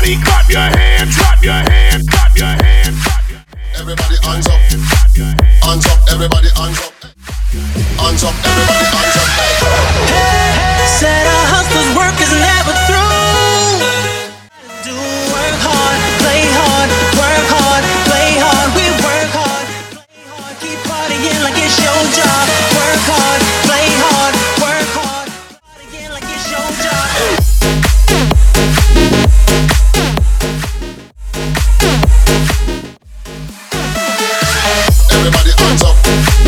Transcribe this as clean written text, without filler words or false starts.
Everybody clap your hands, clap your hands, clap your hands. Everybody hands up, hands up, everybody hands up, hands up, everybody hands up. Hey, said a hustler's work is never through. Do work hard, play hard, work hard, play hard. We work hard, play hard, keep partying like it's your job. Work hard, play hard, work hard, partying like it's your job. Everybody hands up.